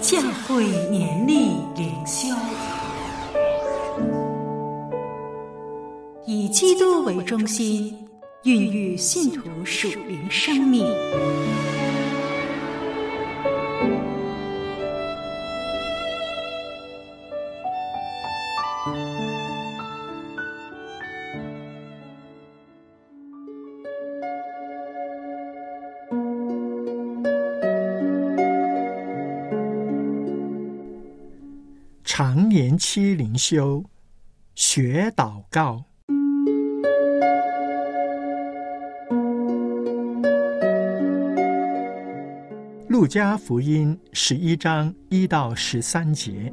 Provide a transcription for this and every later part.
教会年历灵修，以基督为中心，孕育信徒属灵生命。 常年期灵修，学祷告。路加福音11章1到13节。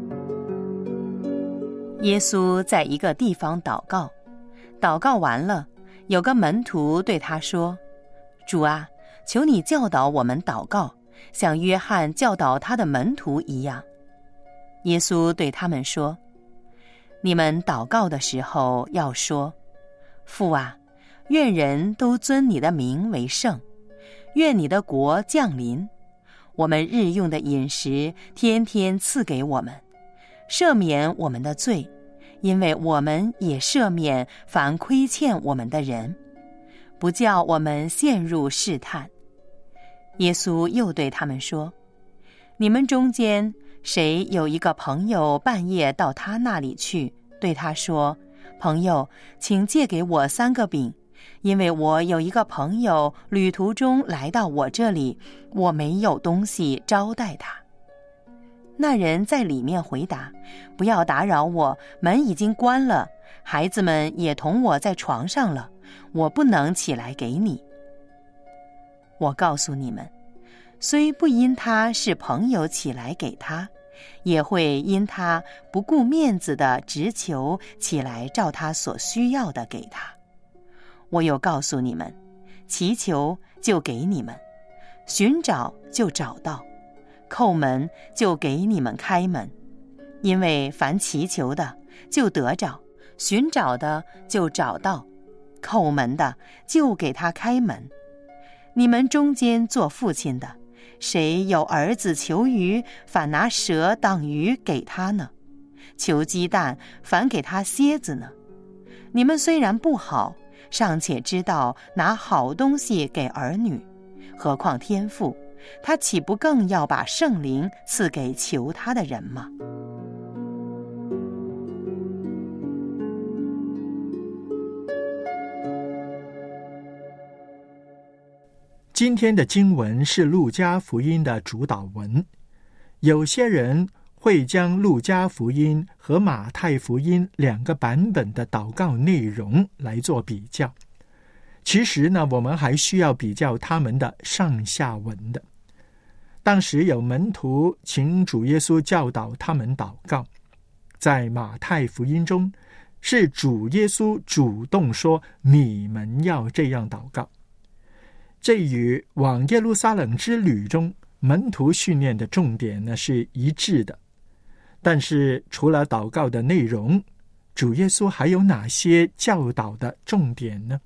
耶稣在一个地方祷告，祷告完了，有个门徒对他说：主啊，求你教导我们祷告，像约翰教导他的门徒一样。耶稣对他们说：你们祷告的时候要说，父啊，愿人都尊你的名为圣，愿你的国降临，我们日用的饮食天天赐给我们，赦免我们的罪，因为我们也赦免凡亏欠我们的人，不叫我们陷入试探。耶稣又对他们说：你们中间谁有一个朋友半夜到他那里去，对他说：朋友，请借给我3个饼，因为我有一个朋友旅途中来到我这里，我没有东西招待他。那人在里面回答：不要打扰我，门已经关了，孩子们也同我在床上了，我不能起来给你。我告诉你们，虽不因他是朋友起来给他，也会因他不顾面子的直求起来照他所需要的给他。我又告诉你们，祈求就给你们，寻找就找到，叩门就给你们开门。因为凡祈求的就得着，寻找的就找到，叩门的就给他开门。你们中间做父亲的，谁有儿子求鱼，反拿蛇当鱼给他呢？求鸡蛋，反给他蝎子呢？你们虽然不好，尚且知道拿好东西给儿女，何况天父，他岂不更要把圣灵赐给求他的人吗？ 今天的经文是路加福音的主导文。有些人会将路加福音和马太福音2个版本的祷告内容来做比较。其实呢，我们还需要比较他们的上下文的。当时有门徒请主耶稣教导他们祷告，在马太福音中是主耶稣主动说你们要这样祷告。这与往耶路撒冷之旅中门徒训练的重点呢是一致的。但是除了祷告的内容，主耶稣还有哪些教导的重点呢？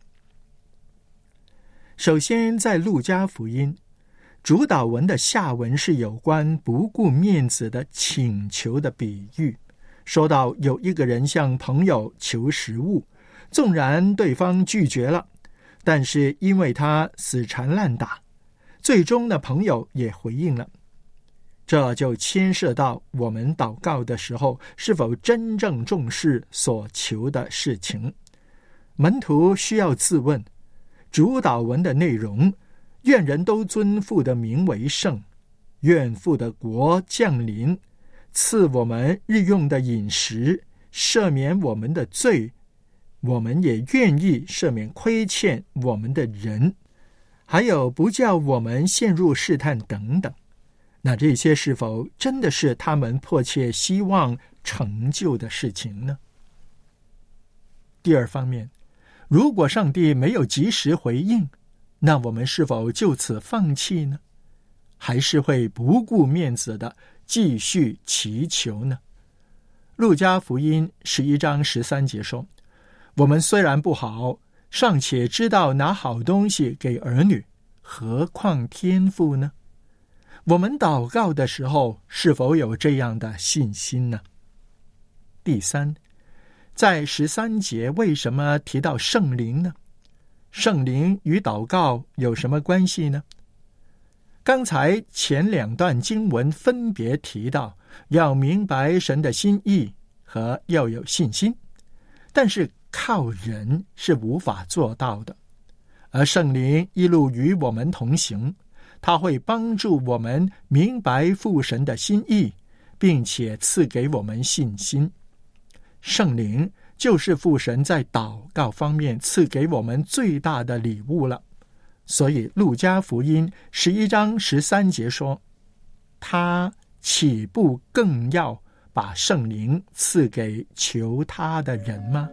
首先，在路加福音，主导文的下文是有关不顾面子的请求的比喻，说到有一个人向朋友求食物，纵然对方拒绝了，但是因为他死缠烂打，最终的朋友也回应了。这就牵涉到我们祷告的时候是否真正重视所求的事情。门徒需要自问，主祷文的内容，愿人都尊父的名为圣，愿父的国降临，赐我们日用的饮食，赦免我们的罪，我们也愿意赦免亏欠我们的人，还有不叫我们陷入试探等等。那这些是否真的是他们迫切希望成就的事情呢？第二方面，如果上帝没有及时回应，那我们是否就此放弃呢？还是会不顾面子的继续祈求呢？路加福音11章13节说，我们虽然不好，尚且知道拿好东西给儿女，何况天父呢？ 我们祷告的时候是否有这样的信心呢？第三，在13节为什么提到圣灵呢？圣灵与祷告有什么关系呢？刚才前2段经文分别提到要明白神的心意和要有信心，但是靠人是无法做到的，而圣灵一路与我们同行，他会帮助我们明白父神的心意，并且赐给我们信心。圣灵就是父神在祷告方面赐给我们最大的礼物了。所以路加福音11章13节说，他岂不更要把圣灵赐给求他的人吗？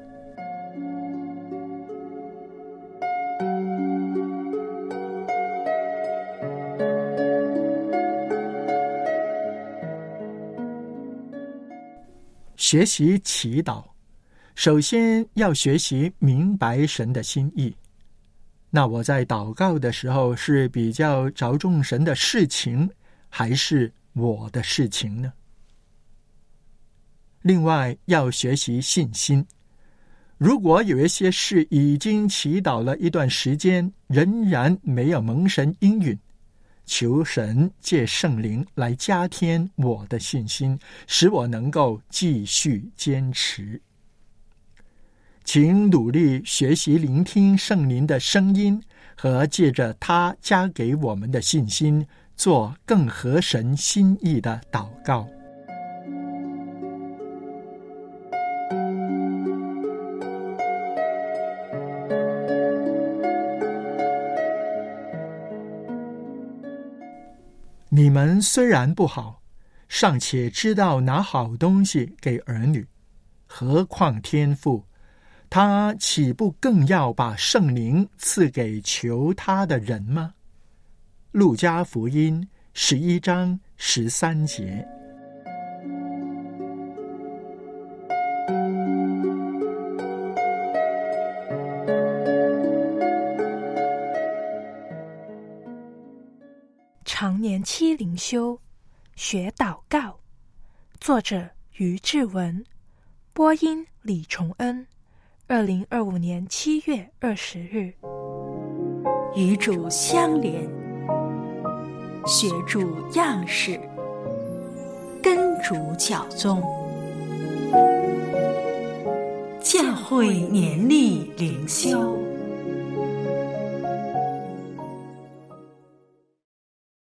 学习祈祷，首先要学习明白神的心意。那我在祷告的时候是比较着重神的事情，还是我的事情呢？另外要学习信心。如果有一些事已经祈祷了一段时间，仍然没有蒙神应允，求神借圣灵来加添我的信心，使我能够继续坚持。请努力学习聆听圣灵的声音，和借着他加给我们的信心，做更合神心意的祷告。你们虽然不好，尚且知道拿好东西给儿女，何况天父，他岂不更要把圣灵赐给求他的人吗？路加福音11章13节。 常年期灵修，学祷告，作者于志文，播音李崇恩，2025年7月20日。 与主相连，学主样式，跟主脚踪，教会年历灵修。